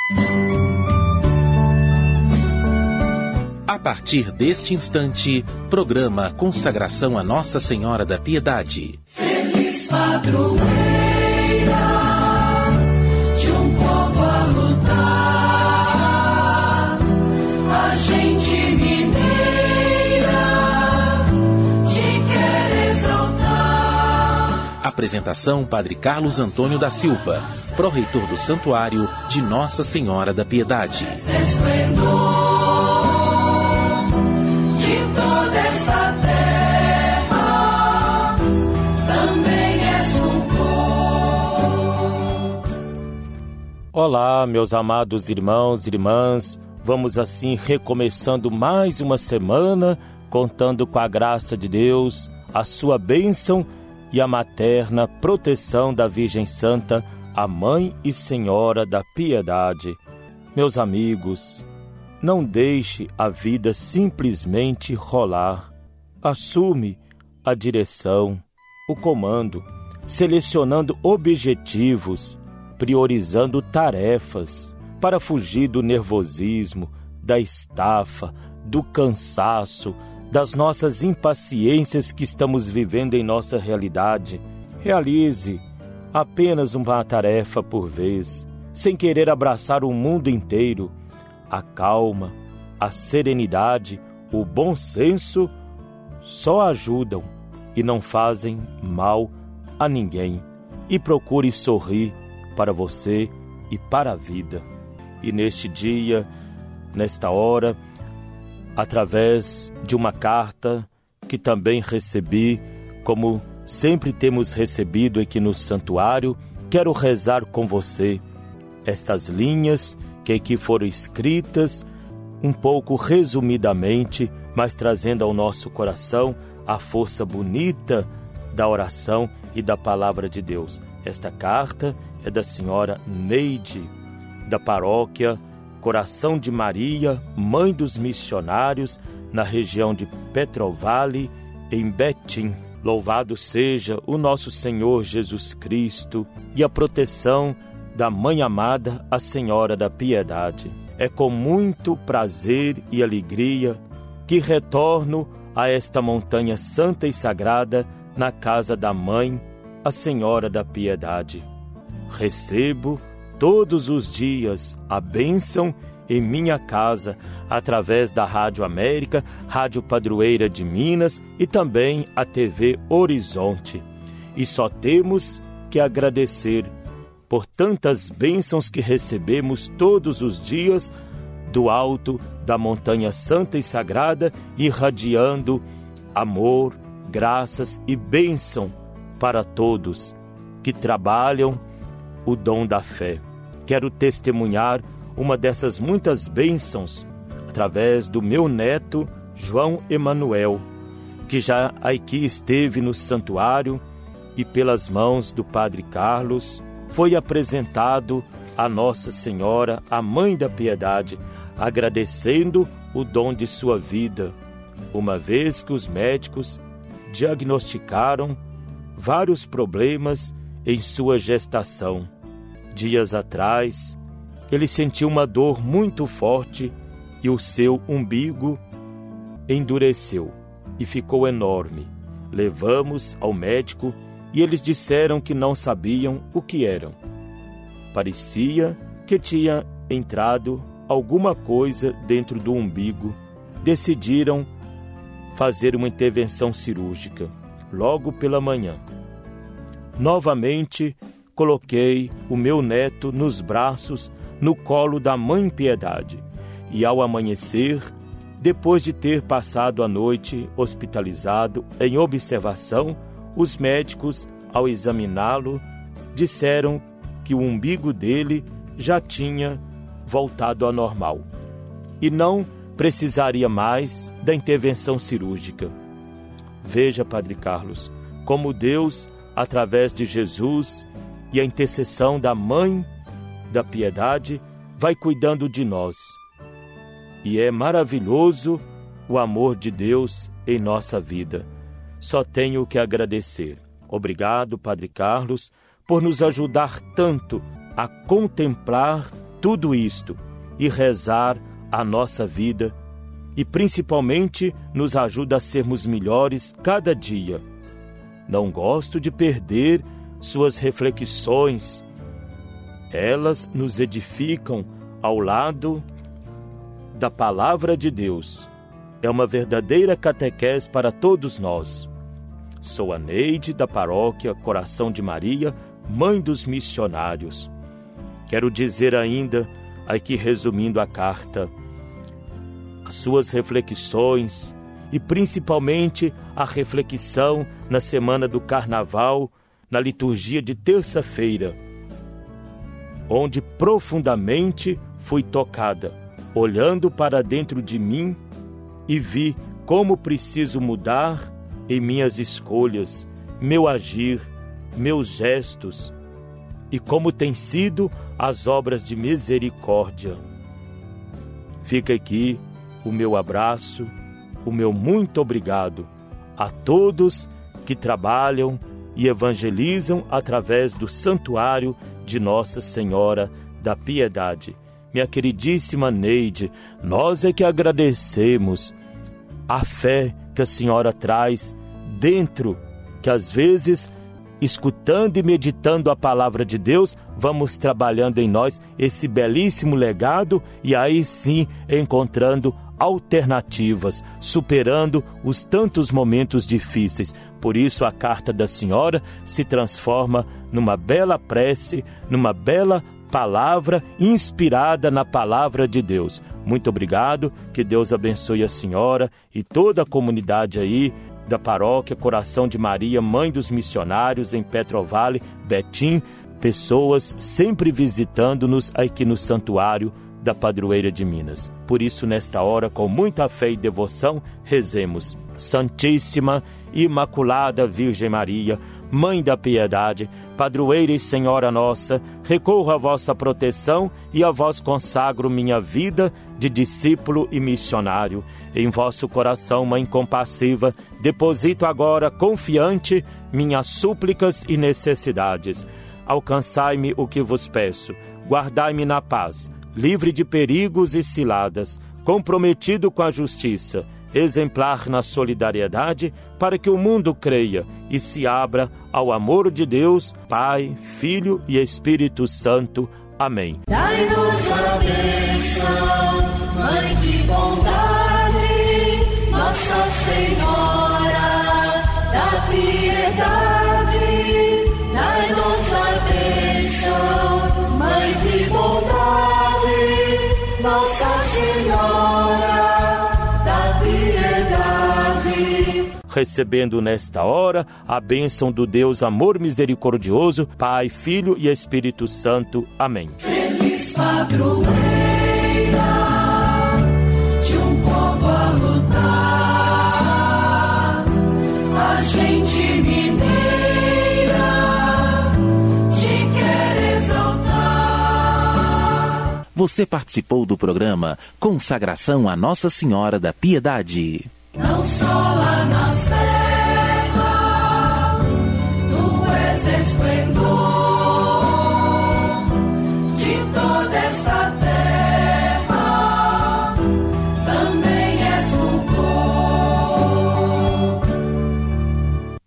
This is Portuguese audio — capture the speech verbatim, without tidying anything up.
A partir deste instante, programa Consagração a Nossa Senhora da Piedade. Feliz padroeira de um povo a lutar, a gente mineira te quer exaltar. Apresentação: Padre Carlos Antônio da Silva, pró-reitor do Santuário de Nossa Senhora da Piedade. Esplendor de toda esta terra, também és louvor. Olá, meus amados irmãos e irmãs, vamos assim recomeçando mais uma semana, contando com a graça de Deus, a sua bênção e a materna proteção da Virgem Santa, a Mãe e Senhora da Piedade. Meus amigos, não deixe a vida simplesmente rolar. Assume a direção, o comando, selecionando objetivos, priorizando tarefas, para fugir do nervosismo, da estafa, do cansaço, das nossas impaciências que estamos vivendo em nossa realidade. Realize apenas uma tarefa por vez, sem querer abraçar o mundo inteiro. A calma, a serenidade, o bom senso só ajudam e não fazem mal a ninguém. E procure sorrir para você e para a vida. E neste dia, nesta hora, através de uma carta que também recebi, como sempre temos recebido aqui no santuário, quero rezar com você estas linhas que aqui foram escritas, um pouco resumidamente, mas trazendo ao nosso coração a força bonita da oração e da palavra de Deus. Esta carta é da senhora Neide, da paróquia Coração de Maria, Mãe dos Missionários, na região de Petrovale, em Betim. Louvado seja o nosso Senhor Jesus Cristo e a proteção da Mãe amada, a Senhora da Piedade. É com muito prazer e alegria que retorno a esta montanha santa e sagrada, na casa da Mãe, a Senhora da Piedade. Recebo todos os dias a bênção em minha casa, através da Rádio América, Rádio Padroeira de Minas e também a T V Horizonte. E só temos que agradecer por tantas bênçãos que recebemos todos os dias do alto da montanha santa e sagrada, irradiando amor, graças e bênção para todos que trabalham o dom da fé. Quero testemunhar uma dessas muitas bênçãos através do meu neto João Emanuel, que já aqui esteve no santuário e pelas mãos do Padre Carlos foi apresentado a Nossa Senhora, a Mãe da Piedade, agradecendo o dom de sua vida, uma vez que os médicos diagnosticaram vários problemas em sua gestação. Dias atrás, ele sentiu uma dor muito forte e o seu umbigo endureceu e ficou enorme. Levamos ao médico e eles disseram que não sabiam o que eram. Parecia que tinha entrado alguma coisa dentro do umbigo. Decidiram fazer uma intervenção cirúrgica logo pela manhã. Novamente, coloquei o meu neto nos braços, no colo da Mãe Piedade. E ao amanhecer, depois de ter passado a noite hospitalizado em observação, os médicos, ao examiná-lo, disseram que o umbigo dele já tinha voltado ao normal e não precisaria mais da intervenção cirúrgica. Veja, Padre Carlos, como Deus, através de Jesus e a intercessão da Mãe da Piedade, vai cuidando de nós. E é maravilhoso o amor de Deus em nossa vida. Só tenho que agradecer. Obrigado, Padre Carlos, por nos ajudar tanto a contemplar tudo isto e rezar a nossa vida e principalmente nos ajuda a sermos melhores cada dia. Não gosto de perder suas reflexões. Elas nos edificam ao lado da Palavra de Deus. É uma verdadeira catequese para todos nós. Sou a Neide, da paróquia Coração de Maria, Mãe dos Missionários. Quero dizer ainda, aqui resumindo a carta, as suas reflexões e principalmente a reflexão na semana do Carnaval, na liturgia de terça-feira, onde profundamente fui tocada, olhando para dentro de mim e vi como preciso mudar em minhas escolhas, meu agir, meus gestos e como têm sido as obras de misericórdia. Fica aqui o meu abraço, o meu muito obrigado a todos que trabalham e evangelizam através do Santuário de Nossa Senhora da Piedade. Minha queridíssima Neide, nós é que agradecemos a fé que a senhora traz dentro, que às vezes, escutando e meditando a palavra de Deus, vamos trabalhando em nós esse belíssimo legado e aí sim encontrando alternativas, superando os tantos momentos difíceis. Por isso a carta da senhora se transforma numa bela prece, numa bela palavra inspirada na palavra de Deus. Muito obrigado, que Deus abençoe a senhora e toda a comunidade aí da paróquia Coração de Maria, Mãe dos Missionários, em Petrovale, Betim, pessoas sempre visitando-nos aqui no Santuário da Padroeira de Minas. Por isso, nesta hora, com muita fé e devoção, rezemos. Santíssima, Imaculada Virgem Maria, Mãe da Piedade, Padroeira e Senhora nossa, recorro à vossa proteção e a vós consagro minha vida de discípulo e missionário. Em vosso coração, Mãe compassiva, deposito agora, confiante, minhas súplicas e necessidades. Alcançai-me o que vos peço, guardai-me na paz, livre de perigos e ciladas, comprometido com a justiça, exemplar na solidariedade, para que o mundo creia e se abra ao amor de Deus, Pai, Filho e Espírito Santo. Amém. Dai-nos a bênção, Mãe de bondade, Nossa Senhora da Piedade. Dai-nos a bênção, Mãe de bondade, Nossa Senhora da Piedade. Recebendo nesta hora a bênção do Deus amor misericordioso, Pai, Filho e Espírito Santo. Amém. Feliz padroeira de um povo a lutar, a gente mineira te quer exaltar. Você participou do programa Consagração a Nossa Senhora da Piedade. Não só lá na